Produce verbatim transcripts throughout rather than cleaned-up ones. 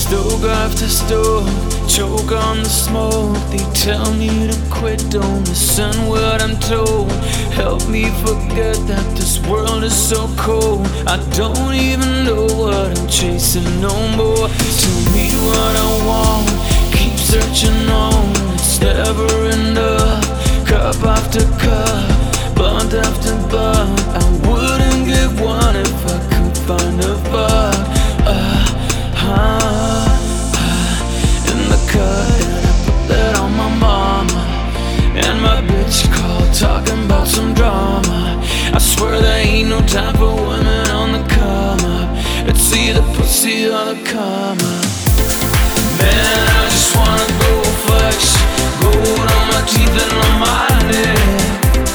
Stove after stove, choke on the smoke. They tell me to quit, don't listen what I'm told. Help me forget that this world is so cold. I don't even know what I'm chasing no more. Tell me what I want, keep searching on. It's never enough, cup after cup, blunt after blunt. I wouldn't give one if I could find a fuck. Uh, uh, uh, in the cut, and I put that on my mama. And my bitch called talking about some drama. I swear there ain't no time for women on the come up. It's either pussy or the come up. Man, I just wanna go flex, gold on my teeth and on my neck.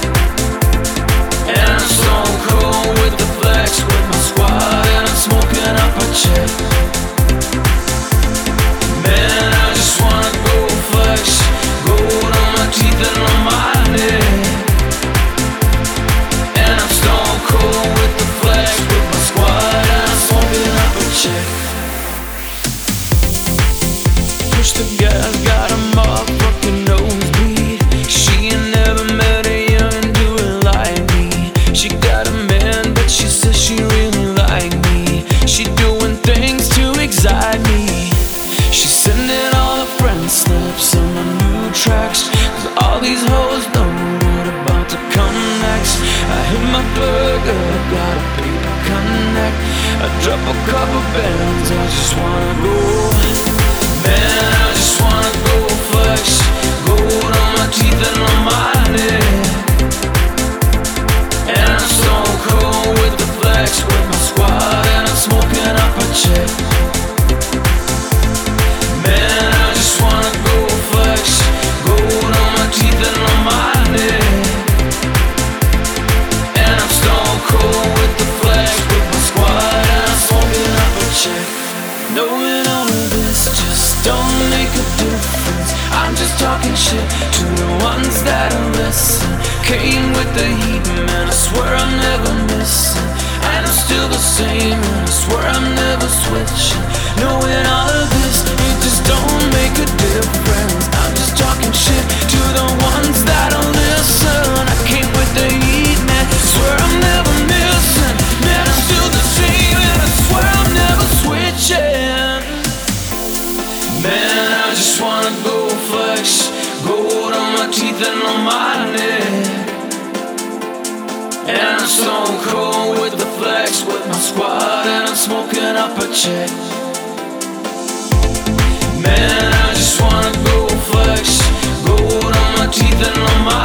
And I'm stone cold with the flex, with my squad, and I'm smoking up a check. Man, I just wanna go flex, gold on my teeth and on my neck. And I'm stone cold with the flex, with my squad, and I'm smoking up a check. Push the gas, got a motherfucking nosebleed. She ain't never met a young dude like me. She got a man, but she says she really like me. She doing things to excite me. She's sending all her friends snaps on my new tracks, cause all these hoes know what about to come next. I hit my burger, got a paper connect. I drop a couple bands, I just wanna go. Man, I just wanna go flex, gold on my teeth and on my neck. And I'm stone cold with the flex, with my squad, and I'm smoking up a check. Man, I just wanna go flex, gold on my teeth and on my neck. And I'm stone cold with the flex, with my squad, and I'm smoking up a check. Knowing all of this just don't make a difference. I'm just talking shit to the ones that are listen. Came with the heat, man, I swear I'm never missing. And I'm still the same, and I swear I'm never switching. Knowing all of this, it just don't make a difference. I'm just talking shit to the ones that don't listen. I came with the heat, man, swear I'm never missing. Man, I'm still the same, and I swear I'm never switching. Man, I just wanna go flex, gold on my teeth and on my neck. And I'm stone cold with the flex, with my squad, and I'm smoking up a check. Man, I just wanna go flex, gold on my teeth and on my